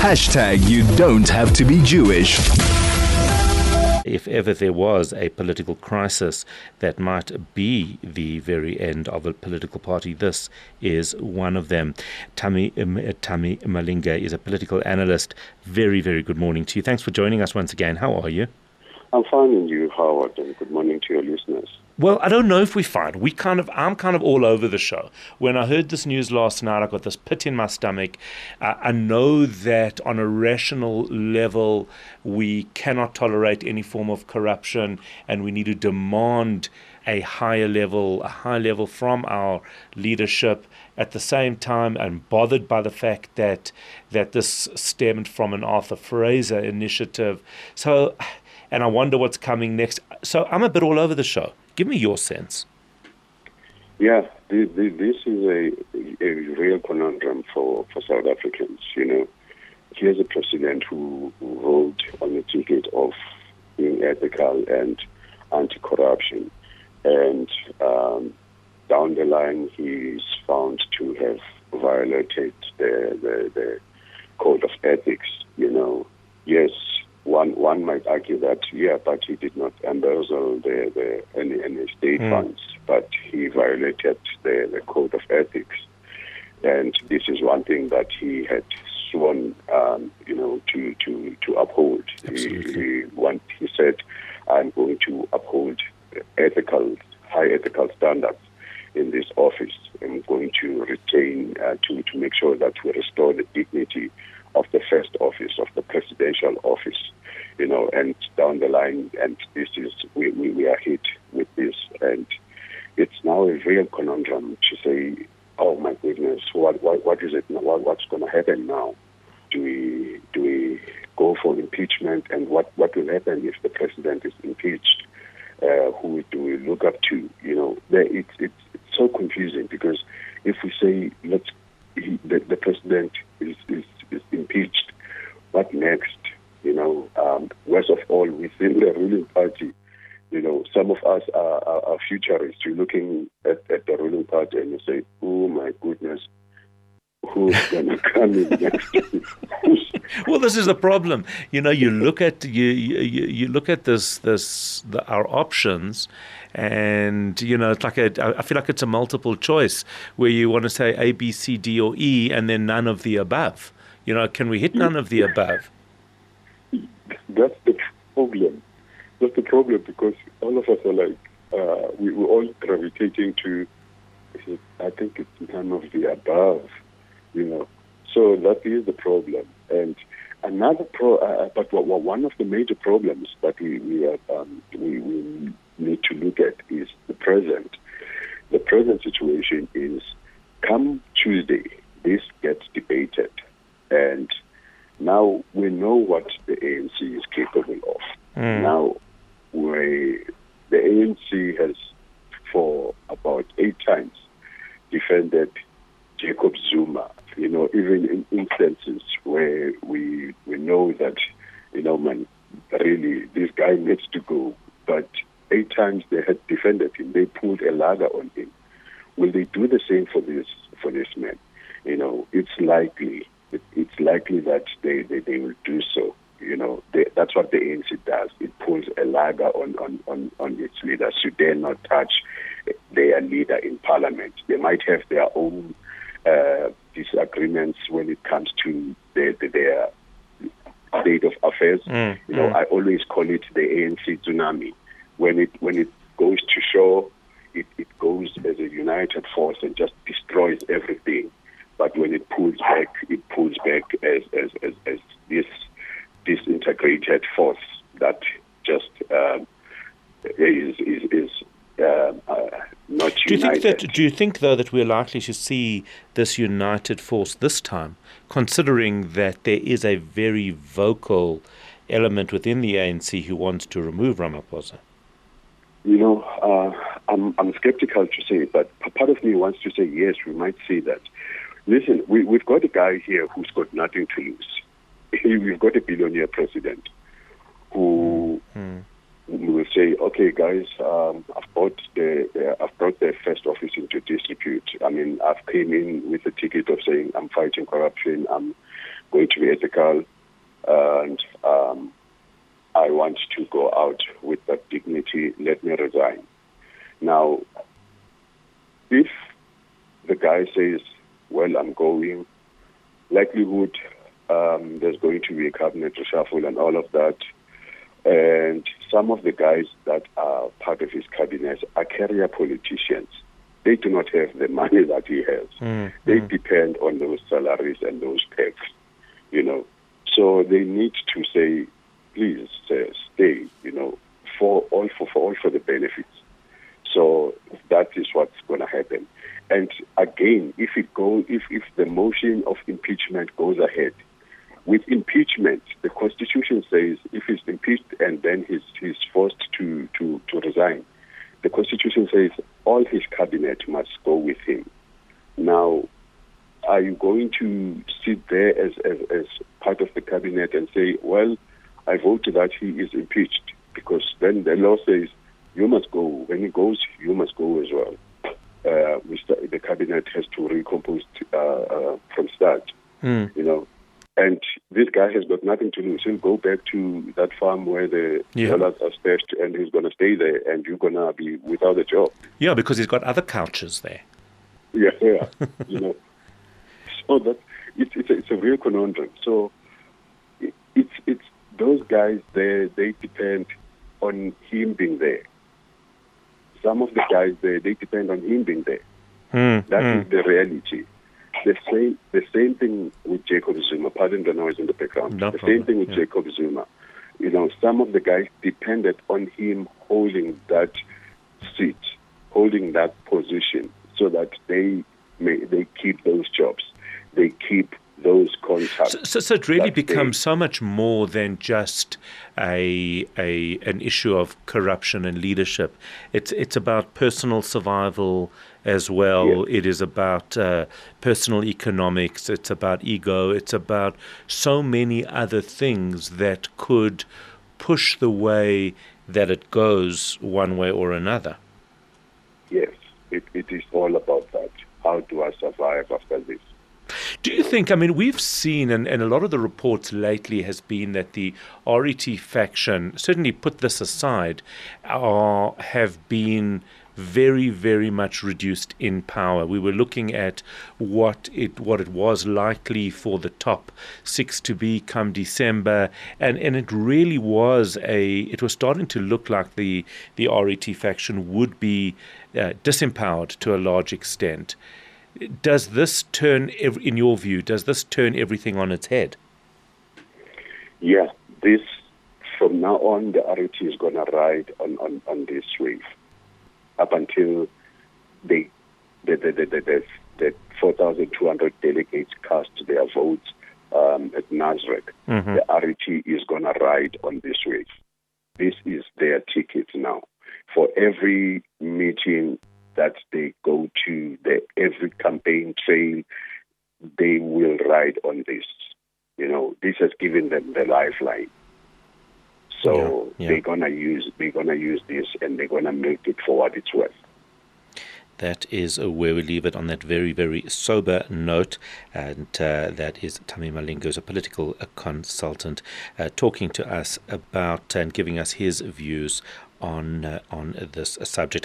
You don't have to be Jewish. If ever there was a political crisis that might be the very end of a political party, this is one of them. Tami Malinga is a political analyst. Very, very good morning to you. Thanks for joining us once again. How are you? I'm fine, and you, Howard, and good morning to your listeners. Well, I don't know if we're fine. I'm kind of all over the show. When I heard this news last night, I got this pit in my stomach. I know that on a rational level, we cannot tolerate any form of corruption, and we need to demand a high level from our leadership. At the same time, I'm bothered by the fact that this stemmed from an Arthur Fraser initiative. And I wonder what's coming next. So I'm a bit all over the show. Give me your sense. Yeah, this is a real conundrum for South Africans. You know, here's a president who rode on the ticket of being ethical and anti-corruption, and down the line he's found to have violated the code of ethics. You know, yes. One might argue that, but he did not embezzle any state funds, but he violated the code of ethics. And this is one thing that he had sworn, to uphold. He said, I'm going to uphold high ethical standards in this office. I'm going to retain, to make sure that we restore the dignity of the first office, of the presidential office, you know, and down the line, and this is, we are hit with this, and it's now a real conundrum to say, oh my goodness, what is it, what's going to happen now? Do we go for impeachment, and what will happen if the president is impeached? Who do we look up to? You know, it's so confusing, because if we say, the president is impeached, what next? You know, worst of all, within the ruling party, you know, some of us are futurists. You're looking at the ruling party and you say, oh my goodness, who's going to come in next? Well, this is the problem. You know, you look at you look at our options, and you know, it's like I feel like it's a multiple choice where you want to say A, B, C, D, or E, and then none of the above. You know, can we hit none of the above? That's the problem. That's the problem, because all of us are like, we're all gravitating to, I think it's none of the above, you know. So that is the problem. And another but one of the major problems that we need to look at is the present. The present situation is, come Tuesday, this gets debated. And now we know what the ANC is capable of. Now, the ANC has, for about 8 times, defended Jacob Zuma. You know, even in instances where we know that, you know, man, really, this guy needs to go. But 8 times they had defended him. They pulled a ladder on him. Will they do the same for this man? You know, it's likely that they will do so. You know, that's what the ANC does. It pulls a ladder on its leaders. You dare not touch their leader in parliament. They might have their own disagreements when it comes to their state of affairs. You know, I always call it the ANC tsunami. When it goes to shore, it goes as a united force and just destroys everything. But when it pulls back as this disintegrated force that just is not united. Do you think though that we're likely to see this united force this time, considering that there is a very vocal element within the ANC who wants to remove Ramaphosa? You know, I'm skeptical to say it, but part of me wants to say yes, we might see that. Listen, we've got a guy here who's got nothing to lose. We've got a billionaire president who will say, okay, guys, I've brought the first office into disrepute. I mean, I've came in with the ticket of saying I'm fighting corruption, I'm going to be ethical, and I want to go out with that dignity. Let me resign. Now, if the guy says, well, I'm going, likelihood there's going to be a cabinet reshuffle and all of that. And some of the guys that are part of his cabinet are career politicians. They do not have the money that he has. They depend on those salaries and those perks, So they need to say, please stay, for the benefits. So that is what's going to happen. And again, if the motion of impeachment goes ahead, with impeachment, the Constitution says if he's impeached and then he's forced to resign, the Constitution says all his cabinet must go with him. Now, are you going to sit there as part of the cabinet and say, well, I vote that he is impeached? Because then the law says you must go. When he goes, you must go as well. The cabinet has to recompose from start, And this guy has got nothing to lose. He'll go back to that farm where the dollars are stashed, and he's going to stay there, and you're going to be without a job. Yeah, because he's got other couches there. Yeah. So that it's a real conundrum. So it's those guys there. They depend on him being there. Some of the guys there, they depend on him being there. That is the reality. The same thing with Jacob Zuma. Pardon the noise in the background. Same thing with Jacob Zuma. Some of the guys depended on him holding that seat, holding that position, so that they keep those jobs, they keep those contacts. So it really becomes so much more than just an issue of corruption and leadership. It's about personal survival as well. Yes. It is about personal economics. It's about ego. It's about so many other things that could push the way that it goes one way or another. Yes, it is all about that. How do I survive after this? Do you think, we've seen, and a lot of the reports lately has been that the RET faction, certainly put this aside, have been very, very much reduced in power. We were looking at what it was likely for the top six to be come December, and it really was it was starting to look like the RET faction would be disempowered to a large extent. Does this turn, in your view, everything on its head? Yeah, from now on, the RET is going to ride on this wave up until the 4,200 delegates cast their votes at Nasrec. The RET is going to ride on this wave. This is their ticket now. For every meeting that they go to, every campaign trail, they will ride on this. This has given them the lifeline. So they're gonna use this, and they're gonna milk it for what it's worth. That is where we leave it on that very, very sober note. And that is Tami Malinga, who's a political consultant, talking to us about and giving us his views on this subject.